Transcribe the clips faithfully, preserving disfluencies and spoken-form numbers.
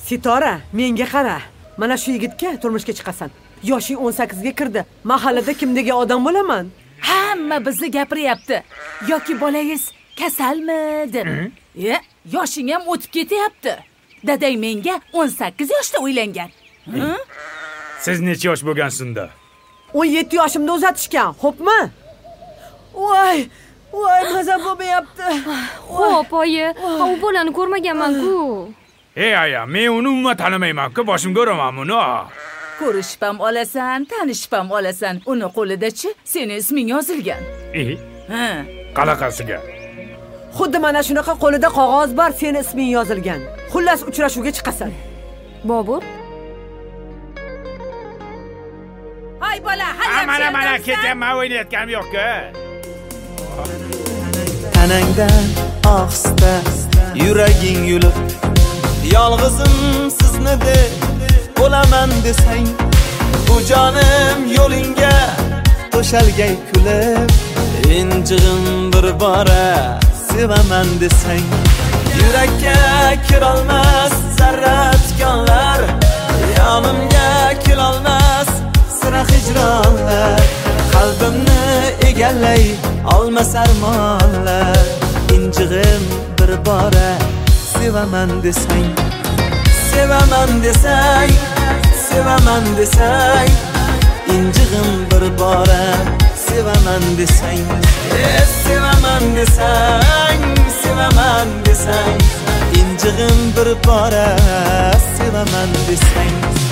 Sitora, menga qara. Mana shu yigitga turmushga chiqasan. Yoshing o'n sakkizga kirdi. Mahallada kimdagi odam bo'laman? Hamma bizni gapiryapti. Yoki bolangiz kasalmi deb. E, yoshing ham o'tib ketyapti. Dadang menga o'n sakkiz yoshda uylangan. Siz necha yosh bo'lgansizda? o'n yetti yoshimda uzatishgan, xo'pmi? Voy, voy, maza bo'lmayapti. Xo'p, oyi, u bolani ko'rmaganman-ku. Ey aya, men uni umuman tanimayman-ku, boshimga uraman buni. Ko'rishib ham olasan, tanishib ham olasan. Uni qo'lida-chi, seni isming yozilgan. Eh? Ha. Qalaqasiga. Xuddi mana shunaqa qo'lida qog'oz bor, seni isming yozilgan. Xullas uchrashuvga chiqasan. Bobur? Hay bola, hay. Mana mana ketyapman, o'ynayotganim yo'q-ku. Tanangdan ohista yuraging yulib, yolg'izim sizni deb bo'laman desang, bu jonim yo'lingga to'shalgay kulib, injig'im bir bora sevaman desang, yurakka kirolmas zarra tikonlar, yonimga kelolmas sira hijronlar, qalbimni egallay olmas armonlar, injig'im bir bora sevaman desang, sevaman desang, sevaman desang, injig'im bir bora sevaman desang, eh, sevaman desang, sevaman desang, injig'im bir bora sevaman desang.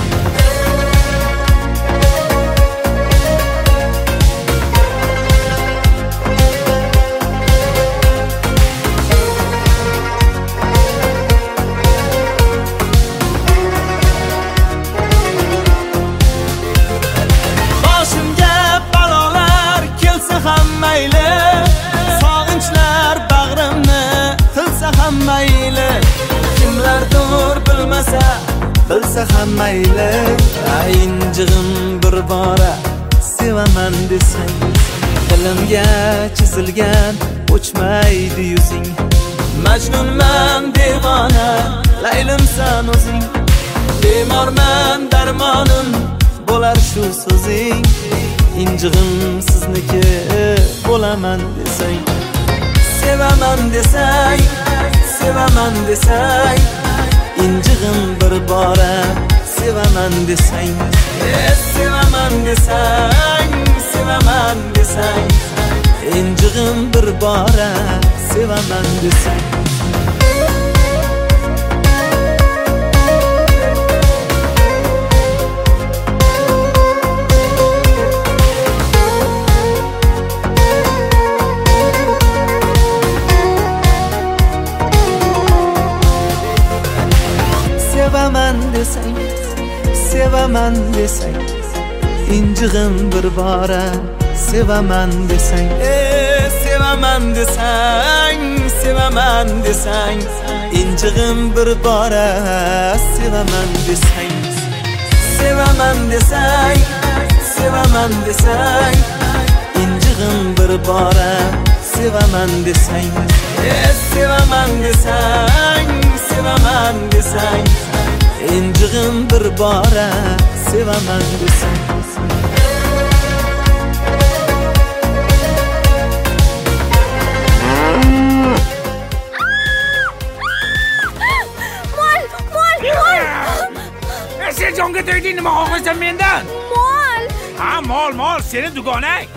Sog'inchlar bag'rimni tilsa ham mayli, kimlardir bilmasa bilsa ham mayli, injig'im bir bora sevaman desang, dilimga chizilgan o'chmaydi yuzing, majnunman devona laylimsan o'zing, bemorman darmonim bo'lar shu so'zing, injig'im sizniki bo'laman desang, sevaman desang, sevaman desang, injig'im bir bora sevaman desang, eh, sevaman desang, sevaman desang, injig'im bir bora sevaman desang. Sevaman desang, sevaman desang, injig'im bir bora sevaman desang, eh, sevaman desang, sevaman desang, injig'im bir bora sevaman desang, sevaman desang, sevaman desang, injig'im bir bora sevaman desang, eh, sevaman desang, sevaman desang, injig'im bir bora sevaman desang. Mol, mol, mol. Sen jonga tegding, nima xohlasan mendan? Mol. Ha, mol, mol, seni dugonang.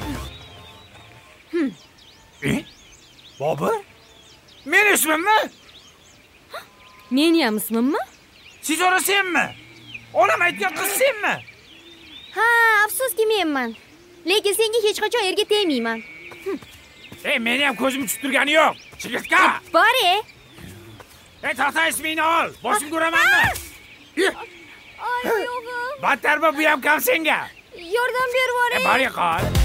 Eh? Bobur? Men ismimmi? Meni ham ismimmi? Sitora senmi? Onam aytgan qiz senmi? Ha, afsuski menman. Lekin senga hech qachon erga tegmayman. Ey, meni ham ko'zim tushib turgani yo'q. Chigirtka. Bor-e. Ey, tata ismingni ol. Boshimga uramanmi? Ay, yo'g'im. Battar bu ham kam senga. Yordam berib yuboring. E, bor qol.